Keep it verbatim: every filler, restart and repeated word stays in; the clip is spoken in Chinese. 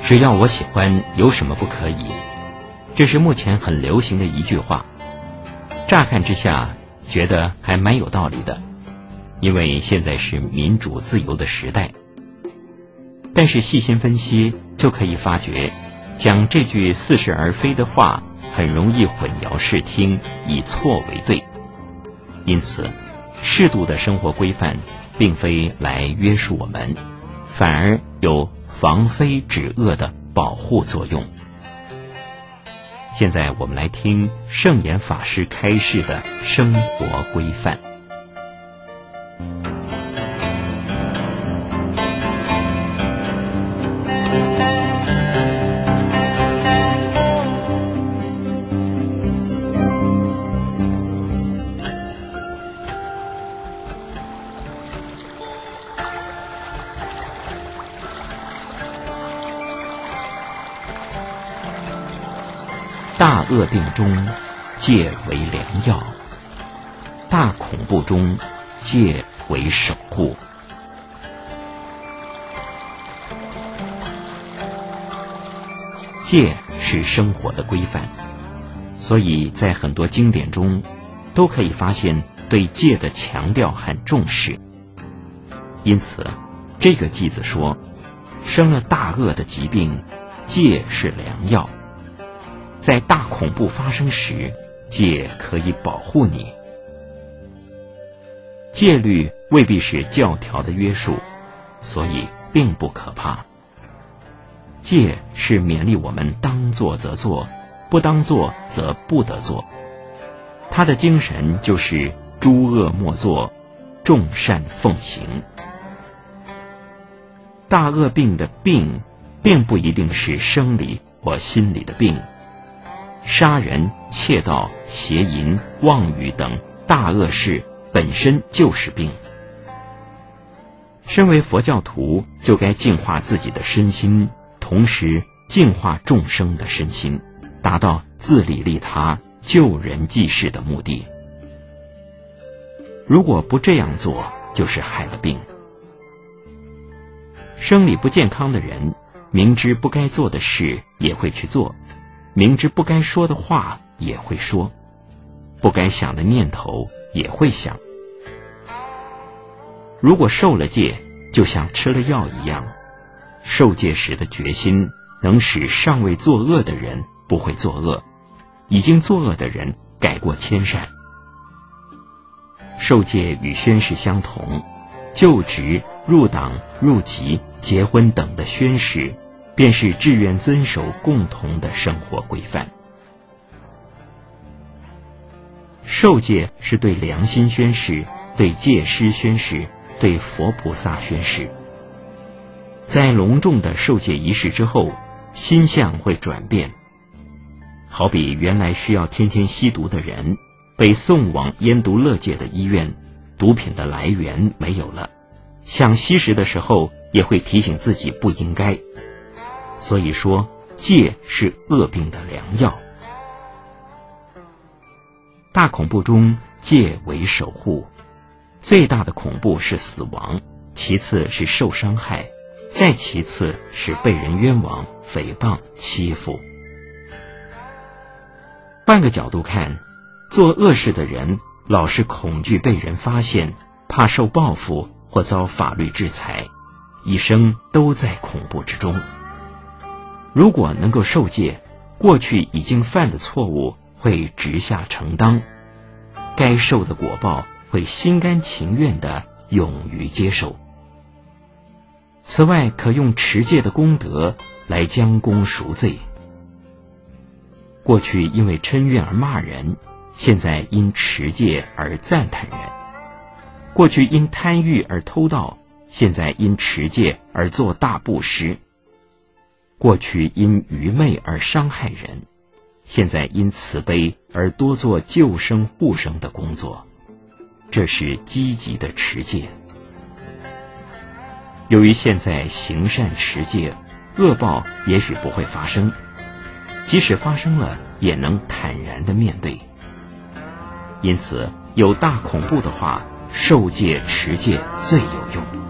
只要我喜欢，有什么不可以？这是目前很流行的一句话。乍看之下，觉得还蛮有道理的，因为现在是民主自由的时代。但是细心分析，就可以发觉，讲这句似是而非的话，很容易混淆视听，以错为对。因此，适度的生活规范，并非来约束我们，反而有防非止恶的保护作用。现在我们来听圣严法师开示的生活规范。大恶病中，戒为良药；大恐怖中，戒为守护。戒是生活的规范，所以在很多经典中，都可以发现对戒的强调和重视。因此，这个偈子说，生了大恶的疾病，戒是良药。在大恐怖发生时，戒可以保护你。戒律未必是教条的约束，所以并不可怕。戒是勉励我们当做则做，不当做则不得做。它的精神就是诸恶莫作，众善奉行。大恶病的病，并不一定是生理或心理的病。杀人、窃盗、邪淫、妄语等大恶事本身就是病。身为佛教徒，就该净化自己的身心，同时净化众生的身心，达到自利利他、救人济世的目的。如果不这样做，就是害了病。生理不健康的人，明知不该做的事也会去做，明知不该说的话也会说，不该想的念头也会想。如果受了戒，就像吃了药一样，受戒时的决心能使尚未作恶的人不会作恶，已经作恶的人改过迁善。受戒与宣誓相同，就职、入党、入籍、结婚等的宣誓，便是志愿遵守共同的生活规范。受戒是对良心宣誓，对戒师宣誓，对佛菩萨宣誓。在隆重的受戒仪式之后，心相会转变。好比原来需要天天吸毒的人，被送往烟毒乐界的医院，毒品的来源没有了，想吸食的时候也会提醒自己不应该。所以说，戒是恶病的良药。大恐怖中，戒为守护。最大的恐怖是死亡，其次是受伤害，再其次是被人冤枉、诽谤、欺负。换个角度看，做恶事的人老是恐惧被人发现，怕受报复或遭法律制裁，一生都在恐怖之中。如果能够受戒，过去已经犯的错误会直下承担，该受的果报会心甘情愿地勇于接受。此外，可用持戒的功德来将功赎罪。过去因为嗔怨而骂人，现在因持戒而赞叹人；过去因贪欲而偷盗，现在因持戒而做大布施；过去因愚昧而伤害人，现在因慈悲而多做救生护生的工作。这是积极的持戒。由于现在行善持戒，恶报也许不会发生，即使发生了，也能坦然地面对。因此，有大恐怖的话，受戒持戒最有用。